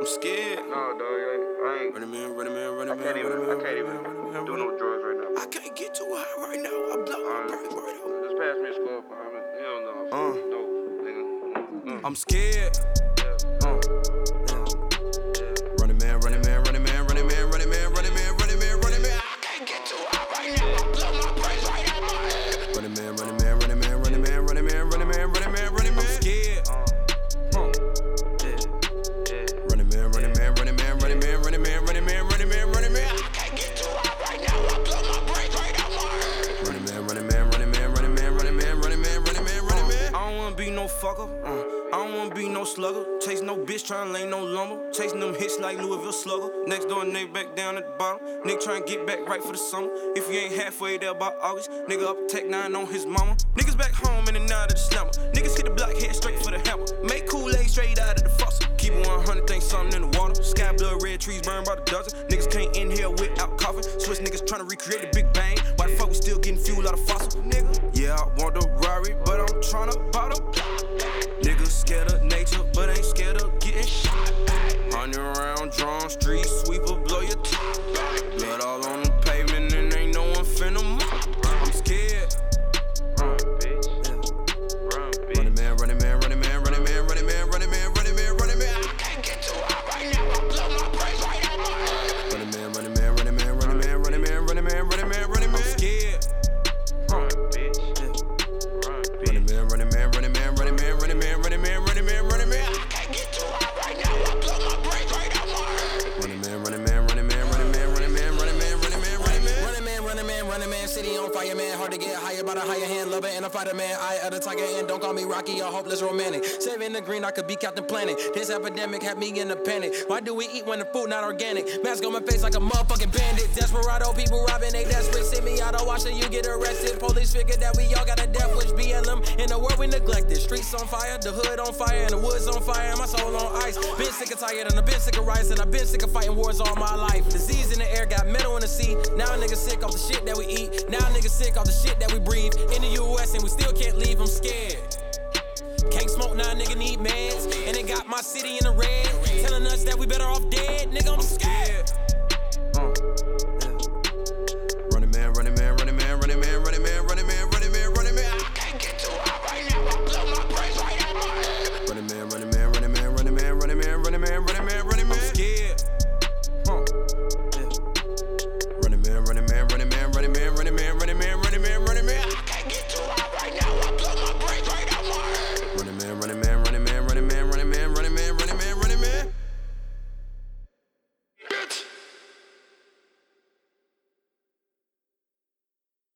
I'm scared. No, dog, I ain't. Running man. I can't even do no drugs right now. I can't get too high right now. I blow my brains right out. Just pass me a squad. Hell no. No, nigga. I'm scared. Yeah. Running man. I can't get too high right now. I blow my brains right out my head. Running man. I'm scared. Running man. I can't get too high right now. I blow my brains right out my head. Running man. I don't wanna be no fucker. I don't wanna be no slugger. Chase no bitch, tryna lay no lumber. Chasing them hits like Louisville Slugger. Next door, nigga back down at the bottom. Nigga tryna get back right for the summer. If you ain't halfway there by August, nigga up Tech 9 on his mama. Niggas back home in the night of the slammer. Niggas hit the block, head straight for the hammer. Make Kool-Aid straight out of the faucet. Keep it 100, think something in the water. Sky blood, red trees burn by the dozen. Niggas can't inhale without coughing. Swiss niggas tryna recreate the Big Bang. Why the fuck we still getting fuel out of fossil? Nigga, yeah, I want the Rari, but I'm tryna bottle. Niggas scared of nature, but ain't scared of getting shot. 100 round drawn, street sweeper, blow your top. Blood all on the pavement, and ain't no one finna mop. I'm scared. Run, bitch. Running man. I can't get too high right now. I blow my brains right out my head. Running man. I'm scared. Run, bitch. Running man. I can't get too high right now. I blow my brains right out my head. Running man. Running man, city on fire, man. Hard to get higher by the higher hand, lover and a fighter, man. Eye of the tiger, and don't call me Rocky or hopeless romantic. Saving the green, I could be Captain Planet. This epidemic had me in a panic. Why do we eat when the food not organic? Mask on my face like a motherfucking bandit. Desperado, people robbing, they desperate. Send me out of Washington, you get arrested. Police figure that we all got a death wish. BLM in the world we neglected. Streets on fire, the hood on fire, and the woods on fire, and my soul on ice. Been sick and tired, and I've been sick of riots, and I've been sick of fighting wars all my life. Disease in the air, got metal in the sea. Now niggas sick off the shit that we eat. Now niggas sick off the shit that we breathe. In the US and we still can't leave, I'm scared. Can't smoke now, nigga need meds. And it got my city in the red, telling us that we better off dead.